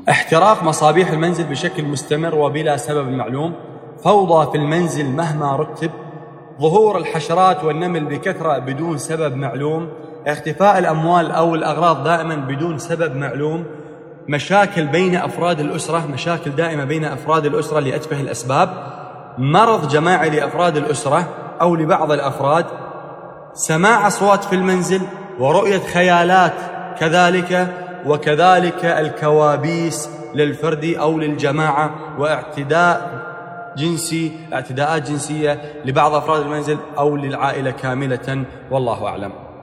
احتراق مصابيح المنزل بشكل مستمر وبلا سبب معلوم، فوضى في المنزل مهما رتب، ظهور الحشرات والنمل بكثرة بدون سبب معلوم، اختفاء الأموال أو الأغراض دائما بدون سبب معلوم، مشاكل بين أفراد الأسرة، مشاكل دائمة بين أفراد الأسرة لأتفه الأسباب، مرض جماعي لأفراد الأسرة أو لبعض الأفراد، سماع أصوات في المنزل ورؤية خيالات كذلك، وكذلك الكوابيس للفرد أو للجماعة، اعتداءات جنسية لبعض أفراد المنزل أو للعائلة كاملة، والله أعلم.